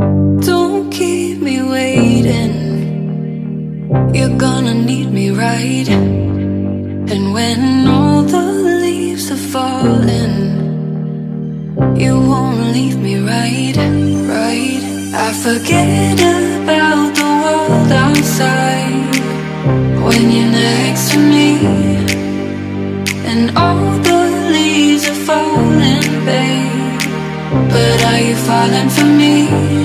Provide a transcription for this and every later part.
Don't keep me waiting. You're gonna need me, right? And when all the leaves are falling, you won't leave me, right? Right? I forget about the world outside when you're next to me, and all the leaves are falling, babe. But are you falling for me?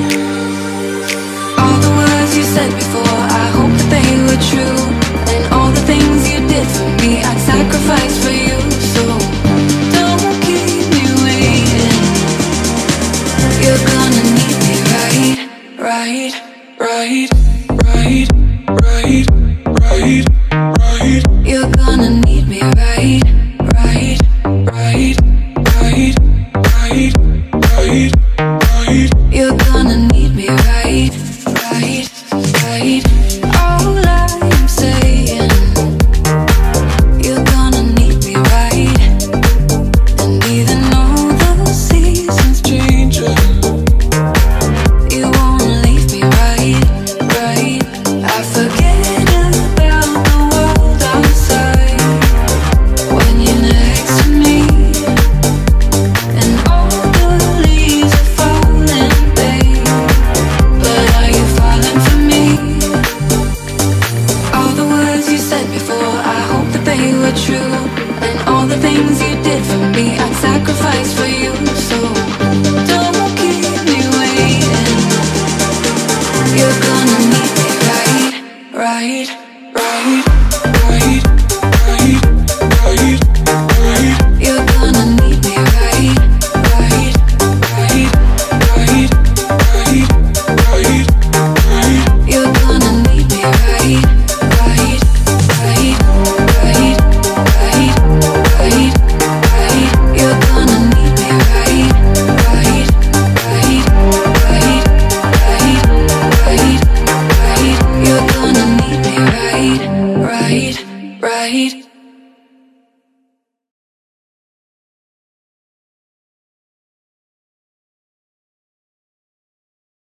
All the words you said before, I hope that they were true. And all the things you did for me, I'd sacrifice for you. So don't keep me waiting. You're gonna need me, right? Right, right, right, right, right, right. You're gonna need me, right? Right, right, right, right, right, right. You're gonna need me, right? Right, right. All I'm saying, you're gonna need me, right? And even though the seasons changing, you won't leave me, right? Right. I forget about the world outside when you're next to me, and all the leaves are falling, babe. But are you falling for me? All the words you said before, I hope that they were true. And all the things you did for me, I'd sacrifice for you. So don't keep me waiting. You're gonna need me, right? Right.